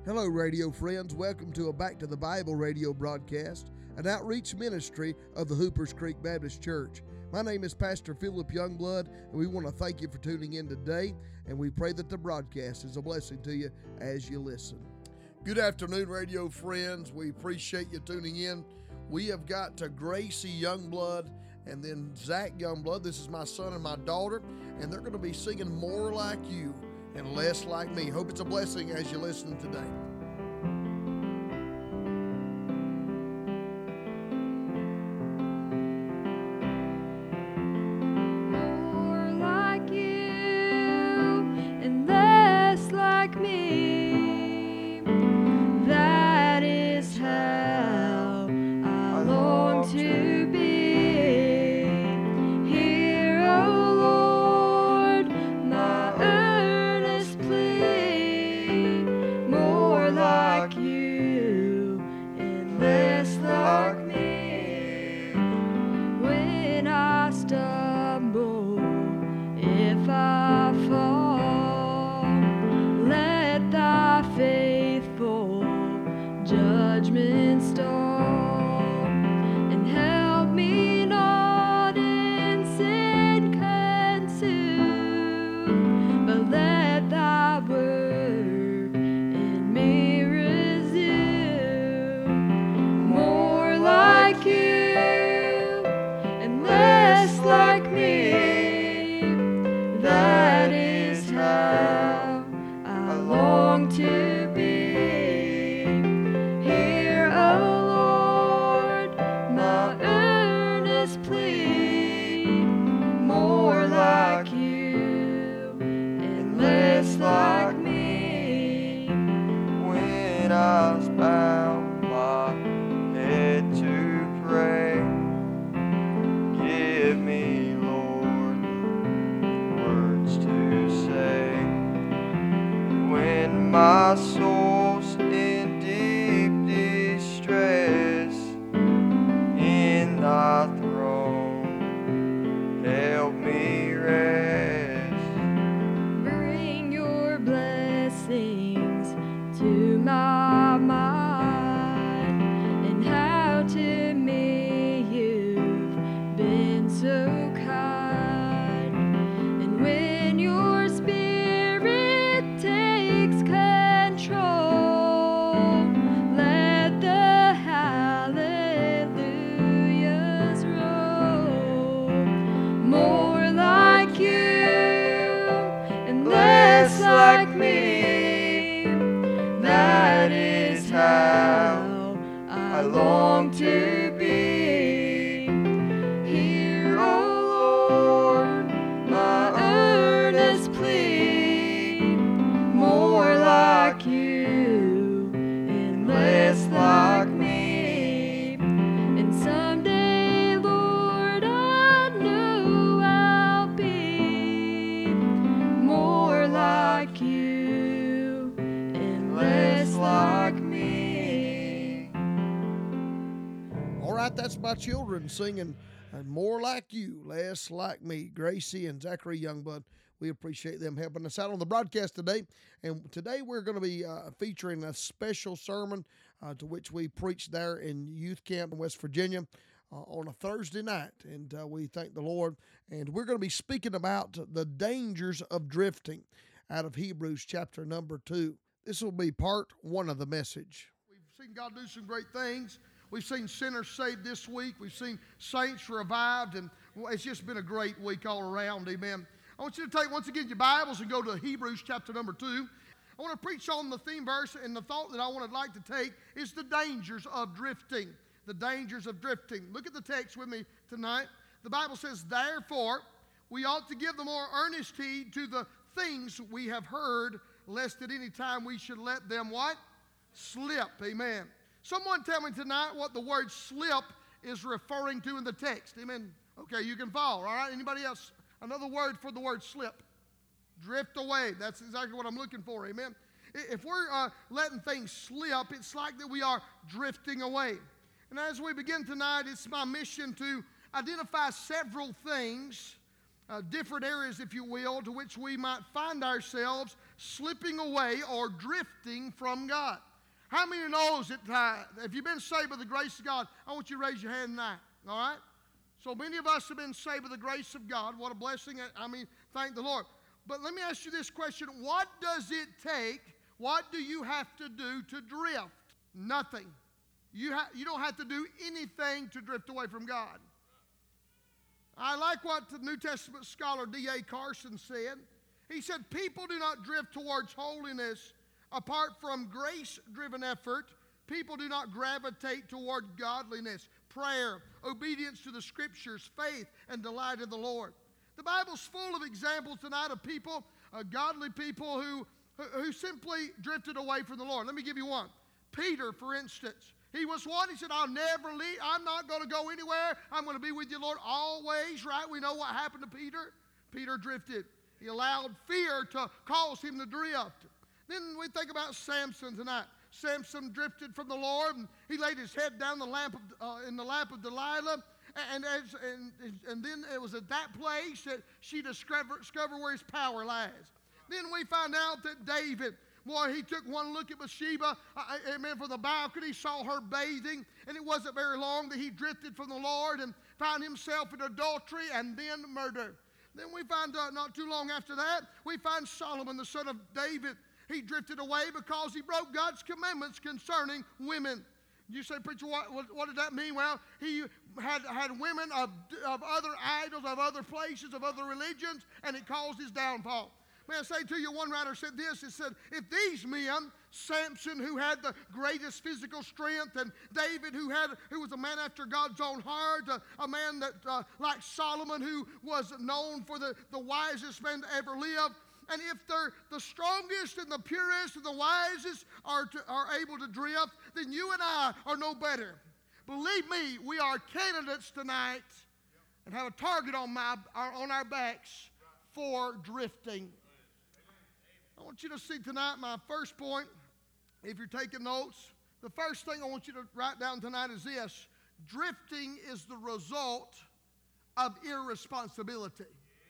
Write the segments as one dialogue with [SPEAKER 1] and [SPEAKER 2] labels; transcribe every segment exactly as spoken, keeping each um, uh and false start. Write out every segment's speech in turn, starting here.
[SPEAKER 1] Hello, radio friends. Welcome to a Back to the Bible radio broadcast, an outreach ministry of the Hoopers Creek Baptist Church. My name is Pastor Philip Youngblood, and we want to thank you for tuning in today, and we pray that the broadcast is a blessing to you as you listen. Good afternoon, radio friends. We appreciate you tuning in. We have got to Gracie Youngblood and then Zach Youngblood. This is my son and my daughter, and they're going to be singing More Like You and Less Like Me. Hope it's a blessing as you listen today.
[SPEAKER 2] More like you and less like me. That is how I long to be. Hear, O Lord, my earnest plea. More like you and less like me. When I stumble, if I fall, let thy faithful judgment stall, and help me not in sin consume, but let thy work in me resume. More like you and less like me. That is how I long to be. Hear, O Lord, my earnest plea. More like you and less like me.
[SPEAKER 3] When I was bow my head to pray, give me, Lord, words to say. When my soul's in deep distress, in thy throne help me rest.
[SPEAKER 2] Bring your blessings to my mind, and how to me you've been so kind. And when your spirit takes control, let the hallelujahs roll. More like you and less like me. That is how I long to be. Hear, O Lord, my earnest plea. More like you and less like me. And someday, Lord, I know I'll be more like you and less like me.
[SPEAKER 1] All right, that's my children singing uh, More Like You, Less Like Me. Gracie and Zachary Youngblood. We appreciate them helping us out on the broadcast today. And today we're going to be uh, featuring a special sermon uh, to which we preached there in youth camp in West Virginia uh, on a Thursday night. And uh, we thank the Lord. And we're going to be speaking about the dangers of drifting out of Hebrews chapter number two. This will be part one of the message. We've seen God do some great things. We've seen sinners saved this week. We've seen saints revived, and it's just been a great week all around. Amen. I want you to take once again your Bibles and go to Hebrews chapter number two. I want to preach on the theme verse, and the thought that I would like to take is the dangers of drifting. The dangers of drifting. Look at the text with me tonight. The Bible says, therefore, we ought to give the more earnest heed to the things we have heard, lest at any time we should let them what? Slip. Amen. Someone tell me tonight what the word slip is referring to in the text. Amen. Okay, you can follow. All right. Anybody else? Another word for the word slip. Drift away. That's exactly what I'm looking for. Amen. If we're uh, letting things slip, it's like that we are drifting away. And as we begin tonight, it's my mission to identify several things, uh, different areas, if you will, to which we might find ourselves slipping away or drifting from God. How many knows that uh, if you've been saved by the grace of God, I want you to raise your hand tonight, all right? So many of us have been saved by the grace of God. What a blessing. I mean, thank the Lord. But let me ask you this question. What does it take, what do you have to do to drift? Nothing. You, ha- you don't have to do anything to drift away from God. I like what the New Testament scholar D A Carson said. He said, people do not drift towards holiness apart from grace-driven effort. People do not gravitate toward godliness, prayer, obedience to the Scriptures, faith, and delight in the Lord. The Bible's full of examples tonight of people, uh, godly people who, who, who simply drifted away from the Lord. Let me give you one. Peter, for instance. He was one, he said, I'll never leave. I'm not going to go anywhere. I'm going to be with you, Lord, always, right? We know what happened to Peter. Peter drifted. He allowed fear to cause him to drift. Then we think about Samson tonight. Samson drifted from the Lord, and he laid his head down the lamp of, uh, in the lap of Delilah. And, as, and, and then it was at that place that she discovered, discovered where his power lies. Then we find out that David, boy, he took one look at Bathsheba, uh, amen, from the balcony, saw her bathing, and it wasn't very long that he drifted from the Lord and found himself in adultery and then murder. Then we find uh, not too long after that, we find Solomon, the son of David. He drifted away because he broke God's commandments concerning women. You say, preacher, what, what, what did that mean? Well, he had, had women of, of other idols, of other places, of other religions, and it caused his downfall. May I say to you, one writer said this, it said, if these men, Samson, who had the greatest physical strength, and David, who had who was a man after God's own heart, uh, a man that, uh, like Solomon, who was known for the, the wisest man to ever live, and if they're the strongest and the purest and the wisest are, to, are able to drift, then you and I are no better. Believe me, we are candidates tonight and have a target on, my, our, on our backs for drifting. I want you to see tonight my first point. If you're taking notes, the first thing I want you to write down tonight is this. Drifting is the result of irresponsibility.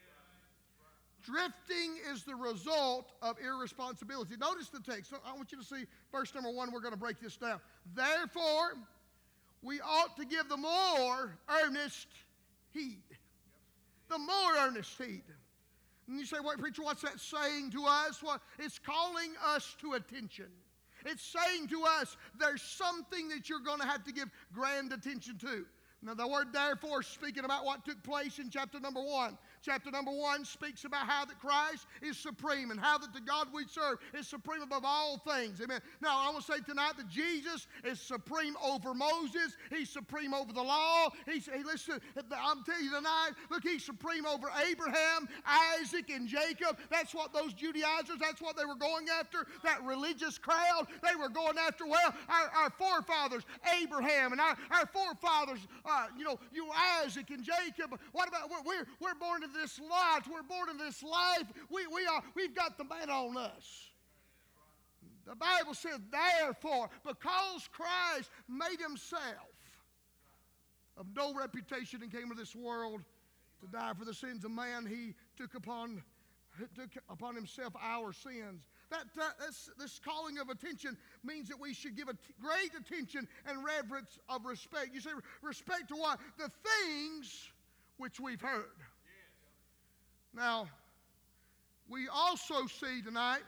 [SPEAKER 1] Drifting is the result of irresponsibility. Notice the text. I want you to see verse number one. We're going to break this down. Therefore, we ought to give the more earnest heed. The more earnest heed. And you say, wait, preacher, what's that saying to us? Well, it's calling us to attention. It's saying to us, there's something that you're going to have to give grand attention to. Now, the word therefore, speaking about what took place in chapter number one. Chapter number one speaks about how that Christ is supreme and how that the God we serve is supreme above all things. Amen. Now, I want to say tonight that Jesus is supreme over Moses. He's supreme over the law. He's, he, listen, I'm telling you tonight, look, he's supreme over Abraham, Isaac, and Jacob. That's what those Judaizers, that's what they were going after, that religious crowd. They were going after, well, our, our forefathers, Abraham, and our, our forefathers, uh, you know, you Isaac and Jacob. What about, we're, we're, we're born into this life. We're born into this life. We, we are, we've got the man on us. The Bible says, therefore, because Christ made himself of no reputation and came to this world to die for the sins of man, he took upon, took upon himself our sins. That, that that's, this calling of attention means that we should give a t- great attention and reverence of respect. You say, respect to what? The things which we've heard. Now, we also see tonight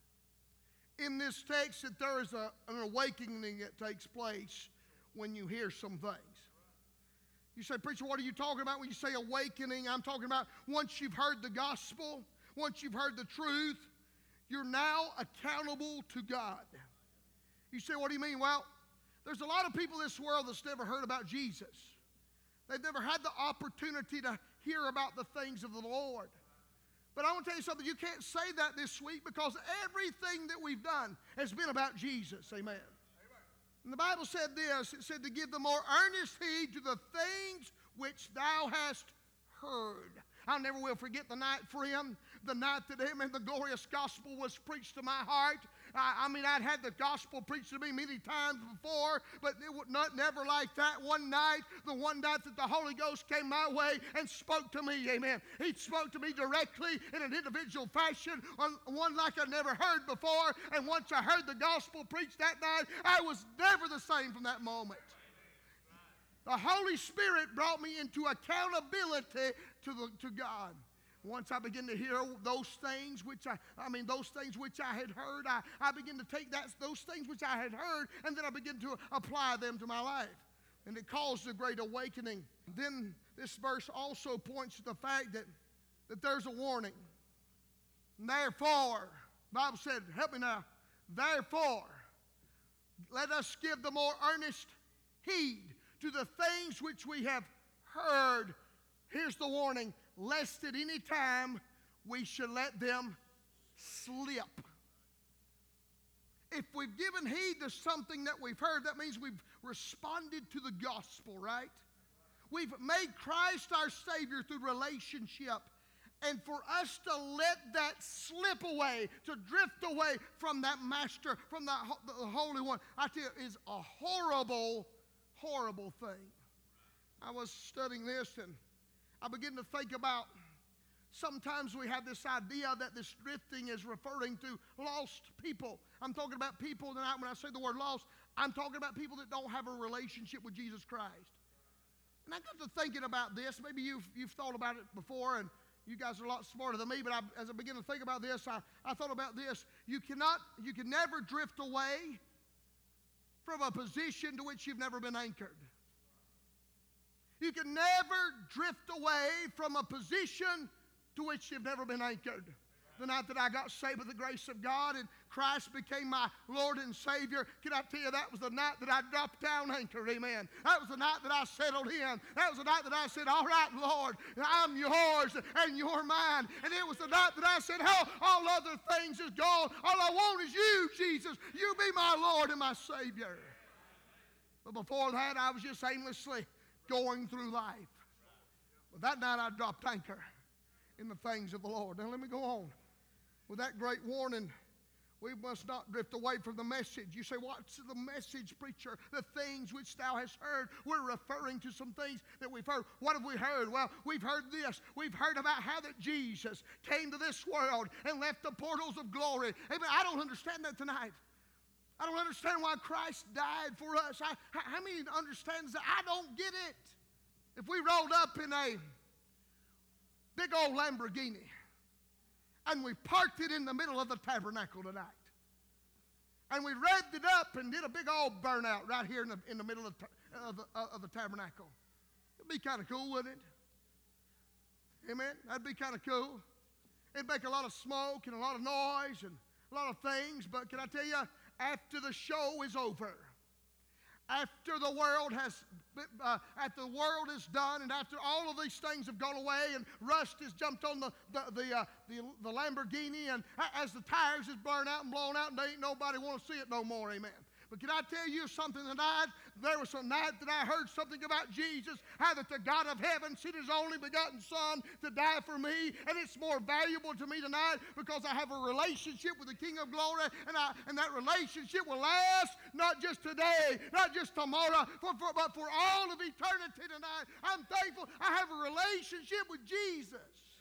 [SPEAKER 1] in this text that there is a, an awakening that takes place when you hear some things. You say, preacher, what are you talking about when you say awakening? I'm talking about once you've heard the gospel, once you've heard the truth, you're now accountable to God. You say, what do you mean? Well, there's a lot of people in this world that's never heard about Jesus. They've never had the opportunity to hear about the things of the Lord. But I want to tell you something. You can't say that this week because everything that we've done has been about Jesus. Amen. Amen. And the Bible said this. It said to give the more earnest heed to the things which thou hast heard. I never will forget the night, friend, the night that, amen, the glorious gospel was preached to my heart. I, I mean, I'd had the gospel preached to me many times before, but it was not never like that. One night, the one night that the Holy Ghost came my way and spoke to me, amen. He spoke to me directly in an individual fashion, on one like I never heard before. And once I heard the gospel preached that night, I was never the same from that moment. The Holy Spirit brought me into accountability to, the, to God. Once I began to hear those things which I, I mean, those things which I had heard, I, I began to take that, those things which I had heard, and then I began to apply them to my life. And it caused a great awakening. Then this verse also points to the fact that, that there's a warning. Therefore, the Bible said, help me now, therefore, let us give the more earnest heed to the things which we have heard. Here's the warning, lest at any time we should let them slip. If we've given heed to something that we've heard, that means we've responded to the gospel, right? We've made Christ our Savior through relationship. And for us to let that slip away, to drift away from that Master, from the, the Holy One, I tell you, is a horrible, horrible thing. I was studying this and I began to think about, sometimes we have this idea that this drifting is referring to lost people. I'm talking about people that I, when I say the word lost, I'm talking about people that don't have a relationship with Jesus Christ. And I got to thinking about this. Maybe you've, you've thought about it before, and you guys are a lot smarter than me, but I, as I began to think about this, I, I thought about this. You cannot, you can never drift away from a position to which you've never been anchored. You can never drift away from a position to which you've never been anchored. The night that I got saved by the grace of God and Christ became my Lord and Savior, can I tell you, that was the night that I dropped down anchor, amen. That was the night that I settled in. That was the night that I said, all right, Lord, I'm yours and you're mine. And it was the night that I said, oh, all other things is gone. All I want is you, Jesus. You be my Lord and my Savior. But before that, I was just aimlessly going through life. But that night I dropped anchor in the things of the Lord. Now let me go on. With that great warning, we must not drift away from the message. You say, what's the message, preacher? The things which thou hast heard. We're referring to some things that we've heard. What have we heard? Well, we've heard this. We've heard about how that Jesus came to this world and left the portals of glory. Amen. I don't understand that tonight. I don't understand why Christ died for us. I, how many understands that? I don't get it. If we rolled up in a big old Lamborghini and we parked it in the middle of the tabernacle tonight, and we revved it up and did a big old burnout right here in the, in the middle of the, of, the, of the tabernacle, it'd be kind of cool, wouldn't it? Amen? That'd be kind of cool. It'd make a lot of smoke and a lot of noise and a lot of things, but can I tell you, after the show is over, after the world has, uh, after the world is done, and after all of these things have gone away, and rust has jumped on the the the, uh, the, the Lamborghini, and as the tires is burned out and blown out, and they ain't nobody want to see it no more. Amen. But can I tell you something tonight? There was a night that I heard something about Jesus, how that the God of heaven sent his only begotten Son to die for me, and it's more valuable to me tonight because I have a relationship with the King of Glory, and, I, and that relationship will last not just today, not just tomorrow, for, for, but for all of eternity tonight. I'm thankful I have a relationship with Jesus.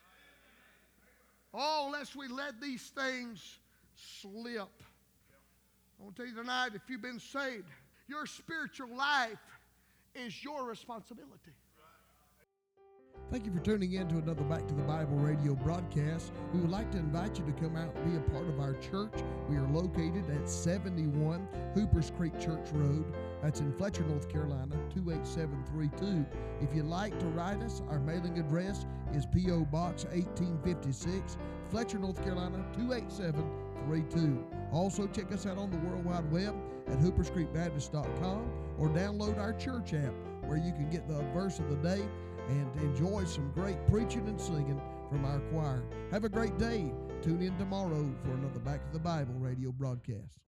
[SPEAKER 1] Oh, lest we let these things slip. I want to tell you tonight, if you've been saved, your spiritual life is your responsibility.
[SPEAKER 4] Thank you for tuning in to another Back to the Bible radio broadcast. We would like to invite you to come out and be a part of our church. We are located at seventy-one Hoopers Creek Church Road. That's in Fletcher, North Carolina, two eight seven three two. If you'd like to write us, our mailing address is P O Box eighteen fifty-six, Fletcher, North Carolina, two eight seven three two. Also, check us out on the World Wide Web at hoopers creek baptist dot com or download our church app where you can get the verse of the day and enjoy some great preaching and singing from our choir. Have a great day. Tune in tomorrow for another Back to the Bible radio broadcast.